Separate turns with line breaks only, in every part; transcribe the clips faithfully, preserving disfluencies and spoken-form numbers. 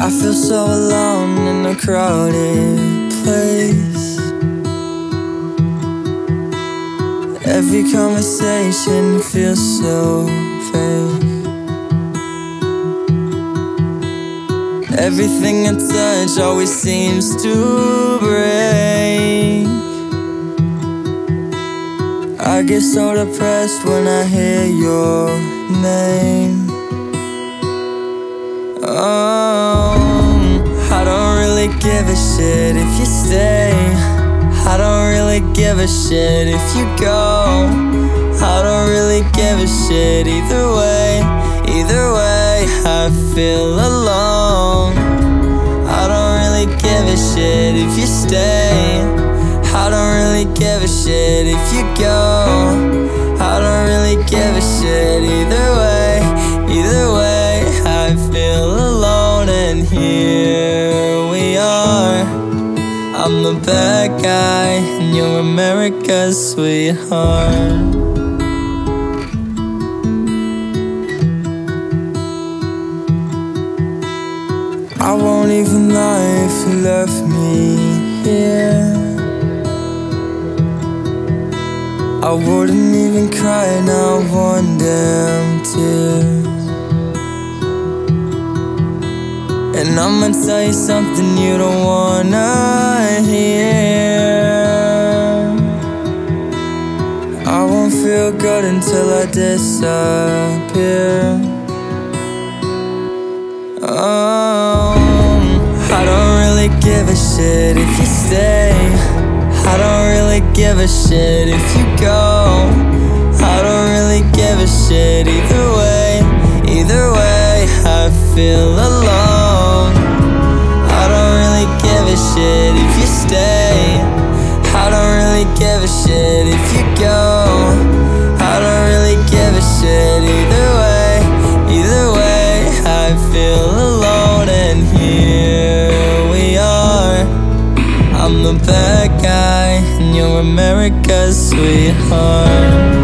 I feel so alone in a crowded place. Every conversation feels so fake. Everything I touch always seems to break. I get so depressed when I hear your name. Oh, I don't really give a shit if you stay. I don't really give a shit if you go. I don't really give a shit either way. Either way, I feel alone. I don't really give a shit if you stay. I don't really give a shit if you go. I don't really give a shit either way. Either way, I feel alone, and here we are. I'm the bad guy, and you're America's sweetheart. I won't even lie if you left me here. I wouldn't even cry, not one damn tear. And I'ma tell you something you don't wanna hear. I won't feel good until I disappear. Oh, I don't really give a shit if you stay. I don't really give a shit if you go. I don't really give a shit either way. Either way, I feel alone. I don't really give a shit if you stay. I don't really give a shit if you go. I don't really give a shit either way. Either way, I feel alone, and here we are. I'm the bad guy, and you're America's sweetheart.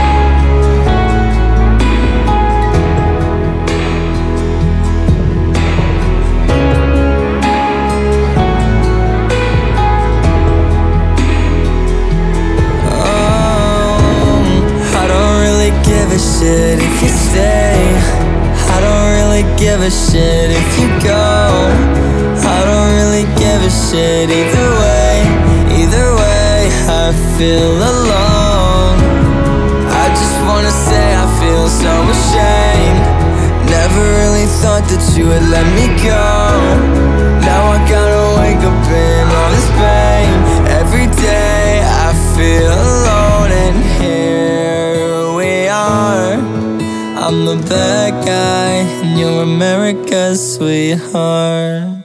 Shit if you stay. I don't really give a shit if you go. I don't really give a shit either way. Either way, I feel alone. I just wanna say I feel so ashamed. Never really thought that you would let me go. Now I gotta wake up in all this pain. Every day I feel alone, and here we are. I'm the bad guy, and you're America's sweetheart.